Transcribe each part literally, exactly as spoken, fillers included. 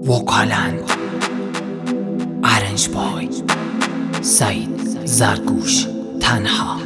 وکالند ارنج بای سعید زرگوش تنها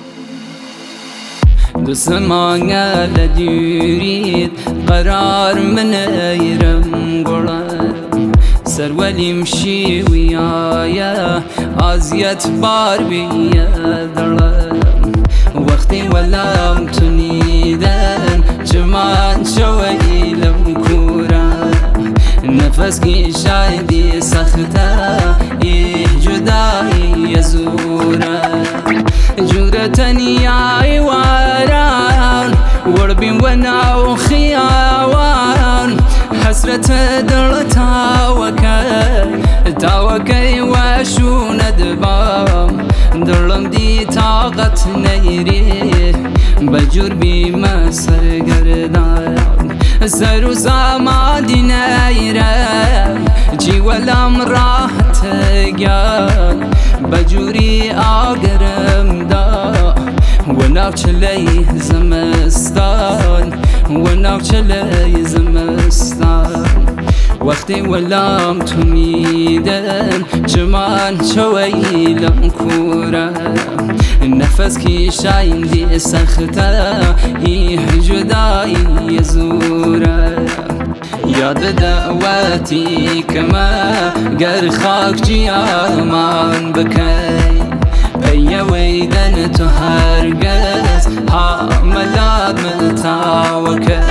دسمانه لديريد قرار من ايرم قرار سرولي مشي ويايا عزيت بار بيا درم وقتي ولا متنيدن جمان شوي لم كورا نفسكي شايدي سختا إيه جداي يزورا جورتني عيوان وربين وناو خياوان حسرة دل تاوكي تاوكي وشو ندبام دلم دي طاقت نيري بجور بما سرگردان سر و زمان دي نيرم جي ولم راحت گان بجوري آگرم دا وناو چلی زمستان وناو چلی زمستان وقتی ولام تو میدن چمان چوی لم کورا نفس کی شایندی سختا ایه جدایی زورا یاد دعواتی کما گر خاک جیامان بکی پی ویدن تو هرگز ها ملاد ملتاوکی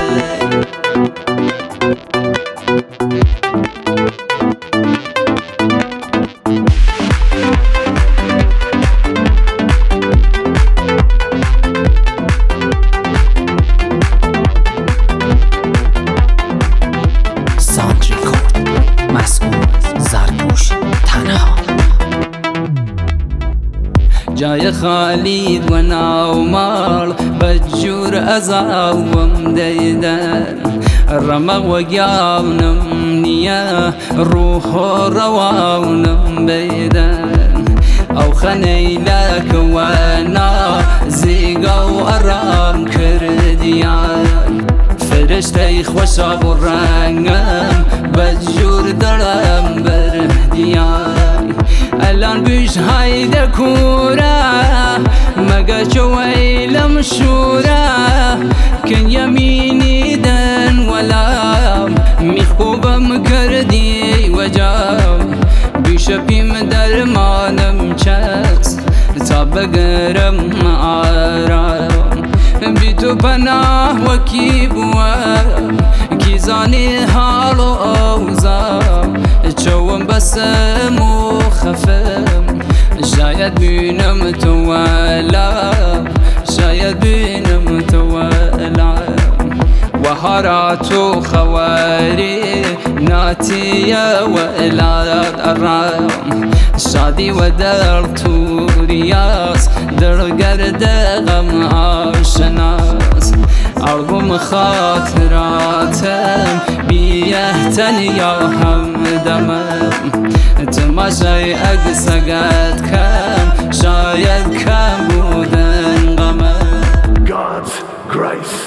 جای خالید و ناومال بجور ازاوم دیدن رمق و گیاونم نیا روح و رواونم بیدن او خنیلک و نازیگا و ارام کردیان فرشته خوشاب و رنگم بجور درم بردیان الان بیش هایده کورا مگه چوی لمشورا کن یمینی دن ولام میخوبم کردی وجام بیش پیم درمانم چکس تا بگرم آرام بی تو پناه و کی بوام کی زانی حال و اوزام چوم بسم و خفم شاید بینم تو ولا شاید بینم تو ولا و هارات و خواری ناتیه و الاد ارام شادی و در تو ریاض در گرد غم آشناس آلبوم خاطراتم بیهتن یا همدمم تماشای عکس قد کم شاید کم بودن غمم God's grace.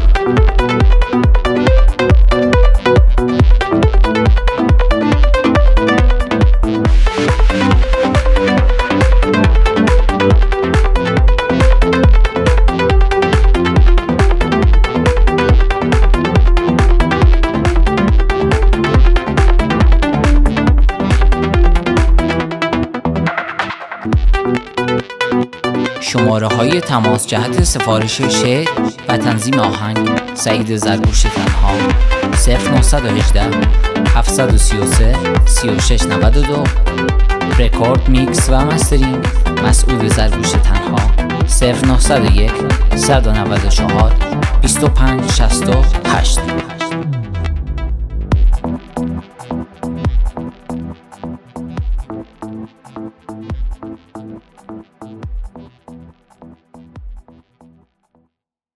شماره های تماس جهت سفارش شعر و تنظیم آهنگ سعید زرگوش تنها صفر نه یک هشت هفت سه سه سه و شش نه دو رکورد میکس و مسترینگ مسعود زرگوش تنها صفر نه صفر یک صد و نود و چهار بیست و پنج شصت و هشت